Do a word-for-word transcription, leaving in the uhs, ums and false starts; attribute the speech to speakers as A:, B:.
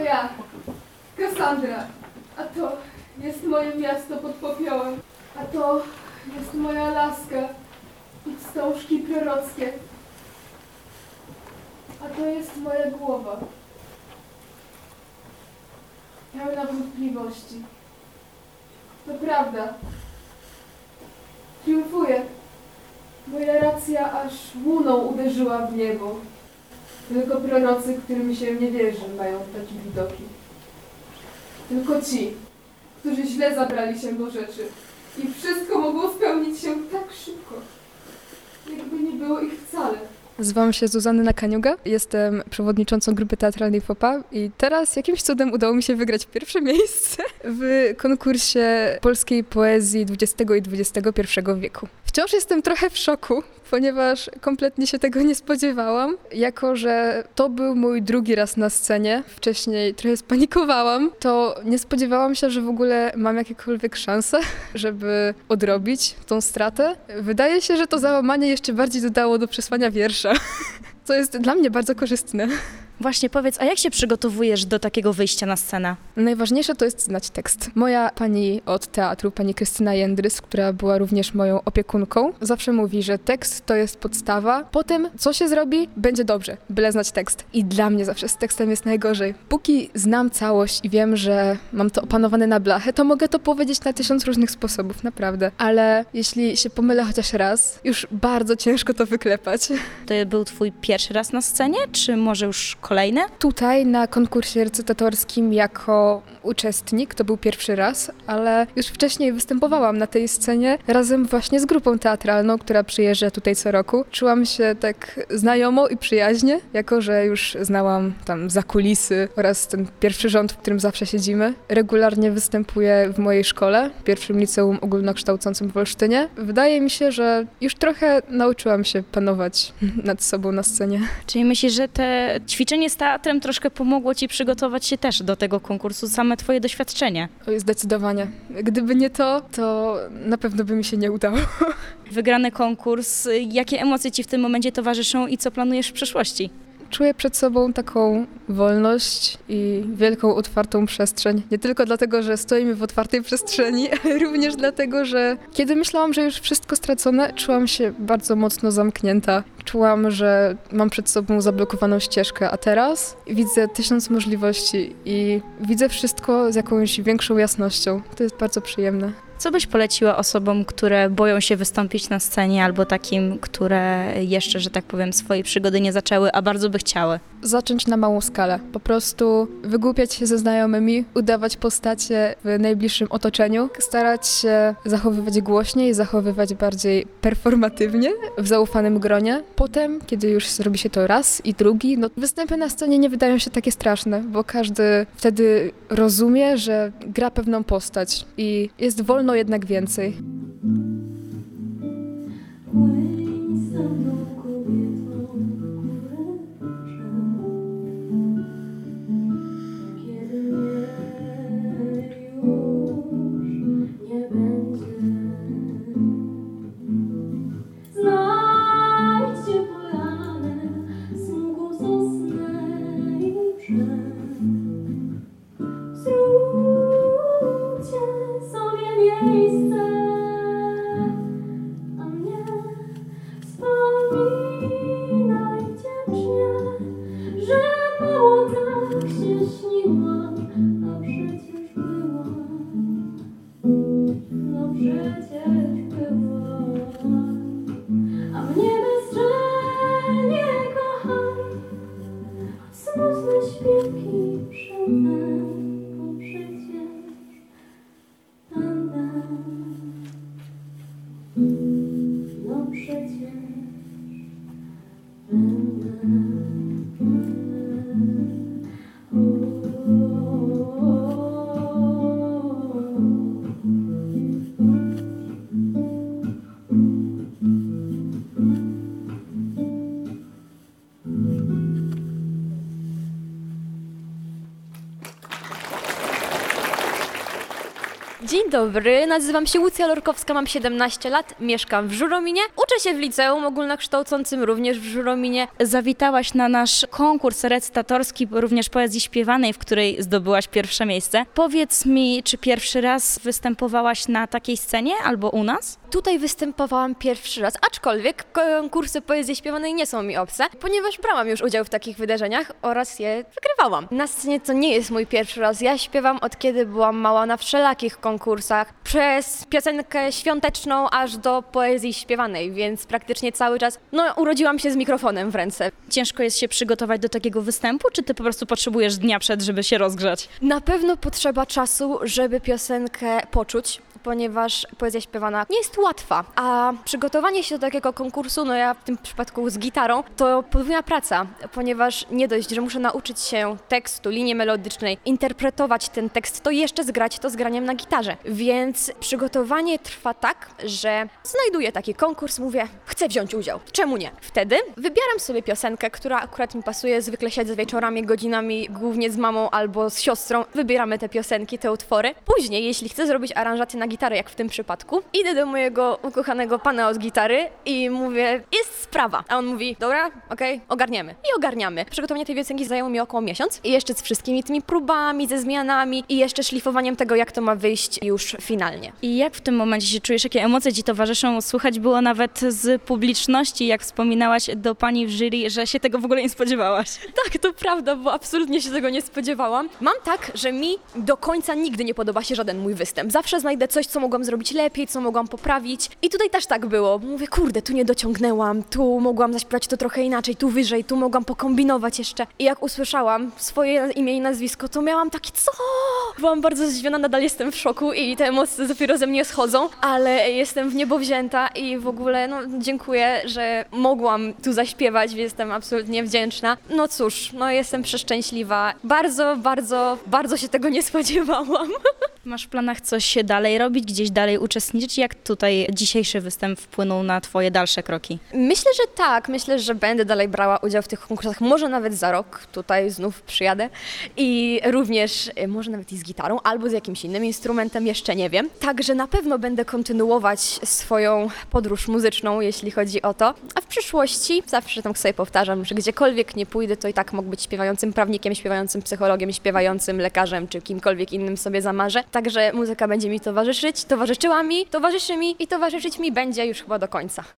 A: ja, Kassandra, a to jest moje miasto pod popiołem, a to jest moja laska i wstążki prorockie, a to jest moja głowa, pełna wątpliwości. To prawda, triumfuję. Moja racja aż łuną uderzyła w niebo. Tylko prorocy, którym się nie wierzy, mają takie widoki. Tylko ci, którzy źle zabrali się do rzeczy i wszystko mogło spełnić się tak szybko, jakby nie było ich wcale.
B: Nazywam się Zuzanna Kaniuga, jestem przewodniczącą grupy teatralnej Fopa i teraz jakimś cudem udało mi się wygrać pierwsze miejsce w konkursie polskiej poezji dwudziestego i dwudziestego pierwszego wieku. Wciąż jestem trochę w szoku, ponieważ kompletnie się tego nie spodziewałam, jako że to był mój drugi raz na scenie. Wcześniej trochę spanikowałam, to nie spodziewałam się, że w ogóle mam jakiekolwiek szanse, żeby odrobić tą stratę. Wydaje się, że to załamanie jeszcze bardziej dodało do przesłania wiersza, co jest dla mnie bardzo korzystne.
C: Właśnie powiedz, a jak się przygotowujesz do takiego wyjścia na scenę?
B: Najważniejsze to jest znać tekst. Moja pani od teatru, pani Krystyna Jędrys, która była również moją opiekunką, zawsze mówi, że tekst to jest podstawa. Potem, co się zrobi, będzie dobrze, byle znać tekst. I dla mnie zawsze z tekstem jest najgorzej. Póki znam całość i wiem, że mam to opanowane na blachę, to mogę to powiedzieć na tysiąc różnych sposobów, naprawdę. Ale jeśli się pomylę chociaż raz, już bardzo ciężko to wyklepać.
C: To był twój pierwszy raz na scenie, czy może już kolejne?
B: Tutaj na konkursie recytatorskim jako uczestnik, to był pierwszy raz, ale już wcześniej występowałam na tej scenie razem właśnie z grupą teatralną, która przyjeżdża tutaj co roku. Czułam się tak znajomo i przyjaźnie, jako że już znałam tam zakulisy oraz ten pierwszy rząd, w którym zawsze siedzimy. Regularnie występuję w mojej szkole, pierwszym liceum ogólnokształcącym w Olsztynie. Wydaje mi się, że już trochę nauczyłam się panować nad sobą na scenie.
C: Czyli myślisz, że te ćwiczenie z teatrem troszkę pomogło ci przygotować się też do tego konkursu, same twoje doświadczenie?
B: Oj, zdecydowanie. Gdyby nie to, to na pewno by mi się nie udało.
C: Wygrany konkurs, jakie emocje ci w tym momencie towarzyszą i co planujesz w przyszłości?
B: Czuję przed sobą taką wolność i wielką, otwartą przestrzeń. Nie tylko dlatego, że stoimy w otwartej przestrzeni, ale również dlatego, że kiedy myślałam, że już wszystko stracone, czułam się bardzo mocno zamknięta. Czułam, że mam przed sobą zablokowaną ścieżkę, a teraz widzę tysiąc możliwości i widzę wszystko z jakąś większą jasnością. To jest bardzo przyjemne.
C: Co byś poleciła osobom, które boją się wystąpić na scenie albo takim, które jeszcze, że tak powiem, swojej przygody nie zaczęły, a bardzo by chciały?
B: Zacząć na małą skalę. Po prostu wygłupiać się ze znajomymi, udawać postacie w najbliższym otoczeniu, starać się zachowywać głośniej, zachowywać bardziej performatywnie w zaufanym gronie. Potem, kiedy już zrobi się to raz i drugi, no występy na scenie nie wydają się takie straszne, bo każdy wtedy rozumie, że gra pewną postać i jest wolno jednak więcej.
D: Dzień dobry, nazywam się Łucja Lorkowska, mam siedemnaście lat, mieszkam w Żurominie, uczę się w liceum ogólnokształcącym również w Żurominie.
C: Zawitałaś na nasz konkurs recytatorski, również poezji śpiewanej, w której zdobyłaś pierwsze miejsce. Powiedz mi, czy pierwszy raz występowałaś na takiej scenie albo u nas?
D: Tutaj występowałam pierwszy raz, aczkolwiek konkursy poezji śpiewanej nie są mi obce, ponieważ brałam już udział w takich wydarzeniach oraz je wygrywałam. Na scenie to nie jest mój pierwszy raz, ja śpiewam od kiedy byłam mała na wszelakich konkursach, przez piosenkę świąteczną aż do poezji śpiewanej, więc praktycznie cały czas, no urodziłam się z mikrofonem w ręce.
C: Ciężko jest się przygotować do takiego występu, czy ty po prostu potrzebujesz dnia przed, żeby się rozgrzać?
D: Na pewno potrzeba czasu, żeby piosenkę poczuć, ponieważ poezja śpiewana nie jest łatwa, a przygotowanie się do takiego konkursu, no ja w tym przypadku z gitarą, to podwójna praca, ponieważ nie dość, że muszę nauczyć się tekstu, linii melodycznej, interpretować ten tekst, to jeszcze zgrać to z graniem na gitarze. Więc przygotowanie trwa tak, że znajduję taki konkurs, mówię, chcę wziąć udział, czemu nie? Wtedy wybieram sobie piosenkę, która akurat mi pasuje, zwykle siedzę wieczorami, godzinami, głównie z mamą albo z siostrą, wybieramy te piosenki, te utwory. Później, jeśli chcę zrobić aranżację na gitarę, jak w tym przypadku, idę do mojego ukochanego pana od gitary i mówię, jest sprawa. A on mówi, dobra, okej, okay, ogarniemy. I ogarniamy. Przygotowanie tej piosenki zajęło mi około miesiąc i jeszcze z wszystkimi tymi próbami, ze zmianami i jeszcze szlifowaniem tego, jak to ma wyjść już finalnie.
C: I jak w tym momencie się czujesz? Jakie emocje ci towarzyszą? Słychać było nawet z publiczności, jak wspominałaś do pani w jury, że się tego w ogóle nie spodziewałaś.
D: Tak, to prawda, bo absolutnie się tego nie spodziewałam. Mam tak, że mi do końca nigdy nie podoba się żaden mój występ. Zawsze znajdę coś, co mogłam zrobić lepiej, co mogłam poprawić. I tutaj też tak było. Mówię, kurde, tu nie dociągnęłam, tu mogłam zaśpiewać to trochę inaczej, tu wyżej, tu mogłam pokombinować jeszcze. I jak usłyszałam swoje imię i nazwisko, to miałam takie, co? Byłam bardzo zdziwiona, nadal jestem w szoku i te emocje dopiero ze mnie schodzą, ale jestem w niebo wzięta i w ogóle, no dziękuję, że mogłam tu zaśpiewać, jestem absolutnie wdzięczna. No cóż, no jestem przeszczęśliwa. Bardzo, bardzo, bardzo się tego nie spodziewałam.
C: Masz w planach coś dalej robić, gdzieś dalej uczestniczyć? Jak tutaj dzisiejszy występ wpłynął na twoje dalsze kroki?
D: Myślę, że tak. Myślę, że będę dalej brała udział w tych konkursach. Może nawet za rok tutaj znów przyjadę. I również może nawet i z gitarą, albo z jakimś innym instrumentem, jeszcze nie wiem. Także na pewno będę kontynuować swoją podróż muzyczną, jeśli chodzi o to. A w przyszłości zawsze tam sobie powtarzam, że gdziekolwiek nie pójdę, to i tak mogę być śpiewającym prawnikiem, śpiewającym psychologiem, śpiewającym lekarzem, czy kimkolwiek innym sobie zamarzę. Także muzyka będzie mi towarzyszyć, towarzyszyła mi, towarzyszy mi i towarzyszyć mi będzie już chyba do końca.